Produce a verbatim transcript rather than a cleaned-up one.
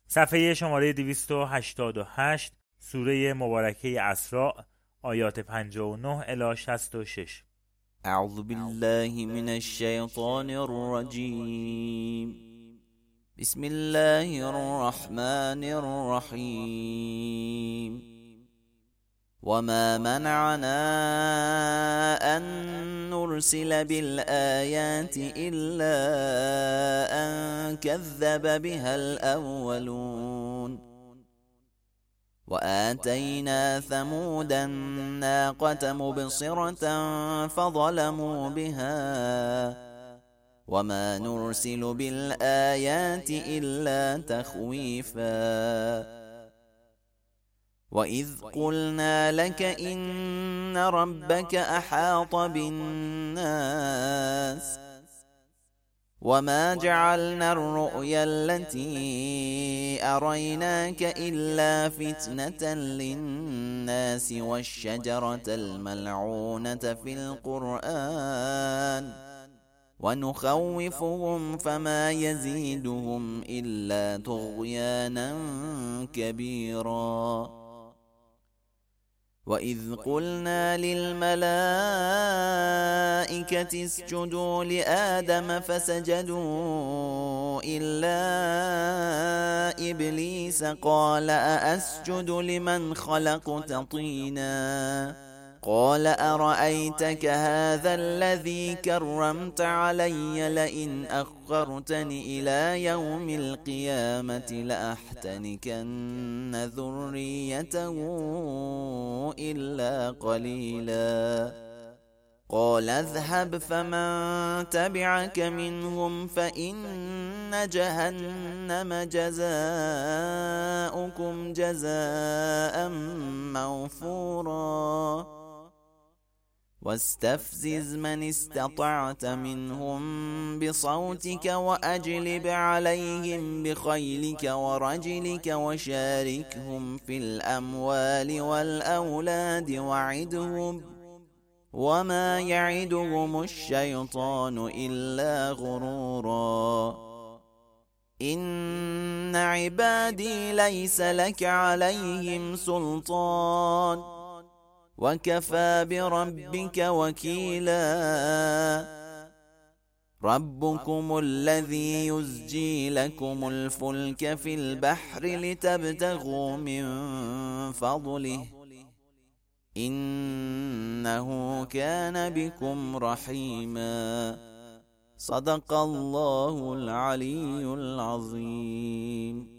صفحه شماره دویست و هشتاد و هشت، سوره مبارکه اسراء، آیات پنجاه و نه الی شصت و شش. اعوذ بالله من الشیطان الرجیم. بسم الله الرحمن الرحیم. وما منعنا أن نرسل بالآيات إلا أن كذب بها الأولون وآتينا ثمود الناقة مبصرة فظلموا بها وما نرسل بالآيات إلا تخويفا وإذ قلنا لك إن ربك أحاط بالناس وما جعلنا الرؤيا التي أريناك إلا فتنة للناس والشجرة الملعونة في القرآن ونخوفهم فما يزيدهم إلا طغيانا كبيرا. وإذ قلنا للملائكة اسجدوا لآدم فسجدوا إلا إبليس قال أأسجد لمن خلقت طينا قال أرأيتك هذا الذي كرمت علي لئن أخرتني إلى يوم القيامة لأحتنكن ذريته إلا قليلا. قال اذهب فمن تبعك منهم فإن جهنم جزاؤكم جزاء موفورا واستفزز من استطعت منهم بصوتك وأجلب عليهم بخيلك ورجلك وشاركهم في الأموال والأولاد وعدهم وما يعدهم الشيطان إلا غرورا. إن عبادي ليس لك عليهم سلطان وكفى بربك وكيلا. ربكم الذي يزجي لكم الفلك في البحر لتبتغوا من فضله إنه كان بكم رحيما. صدق الله العلي العظيم.